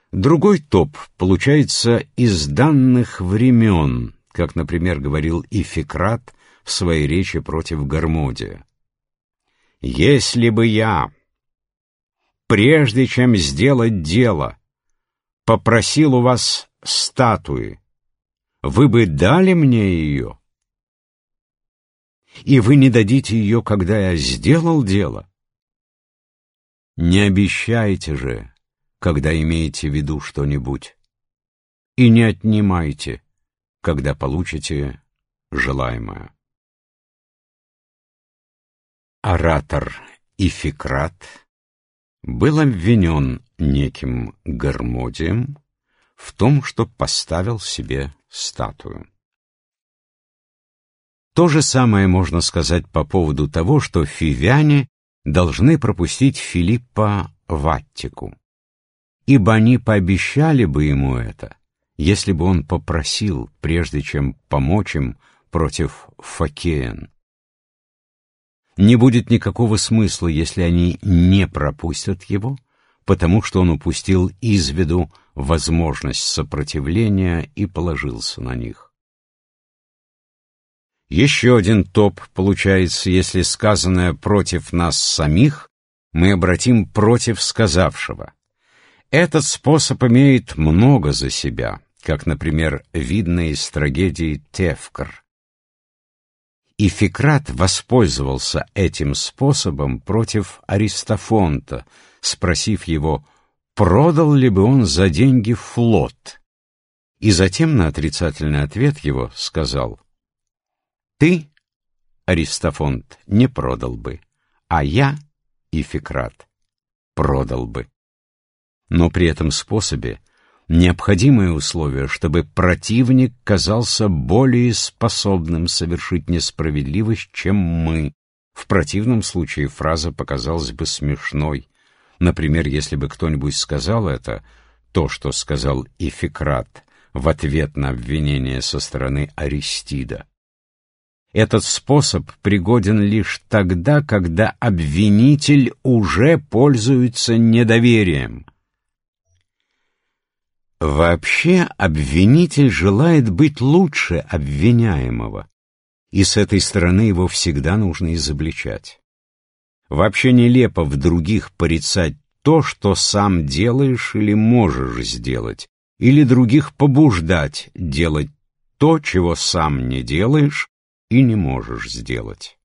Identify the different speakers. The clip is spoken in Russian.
Speaker 1: Другой топ получается из данных времен, как, например, говорил Ификрат в своей речи против Гармодия. «Если бы я, прежде чем сделать дело, попросил у вас статуи, вы бы дали мне ее? И вы не дадите ее, когда я сделал дело? Не обещайте же, когда имеете в виду что-нибудь, и не отнимайте, когда получите желаемое». Оратор Ификрат был обвинен неким Гармодием в том, что поставил себе статую. То же самое можно сказать по поводу того, что фивяне должны пропустить Филиппа в Аттику, ибо они пообещали бы ему это, если бы он попросил, прежде чем помочь им против Фокеен. Не будет никакого смысла, если они не пропустят его, потому что он упустил из виду возможность сопротивления и положился на них. Еще один топ получается, если сказанное против нас самих мы обратим против сказавшего. Этот способ имеет много за себя, как, например, видно из трагедии «Тевкр». Ификрат воспользовался этим способом против Аристофонта, спросив его, продал ли бы он за деньги флот, и затем на отрицательный ответ его сказал: «Ты, Аристофонт, не продал бы, а я, Ификрат, продал бы». Но при этом способе необходимое условие, чтобы противник казался более способным совершить несправедливость, чем мы. В противном случае фраза показалась бы смешной. Например, если бы кто-нибудь сказал это, то, что сказал Ификрат, в ответ на обвинение со стороны Аристида. Этот способ пригоден лишь тогда, когда обвинитель уже пользуется недоверием. Вообще, обвинитель желает быть лучше обвиняемого, и с этой стороны его всегда нужно изобличать. Вообще нелепо в других порицать то, что сам делаешь или можешь сделать, или других побуждать делать то, чего сам не делаешь и не можешь сделать.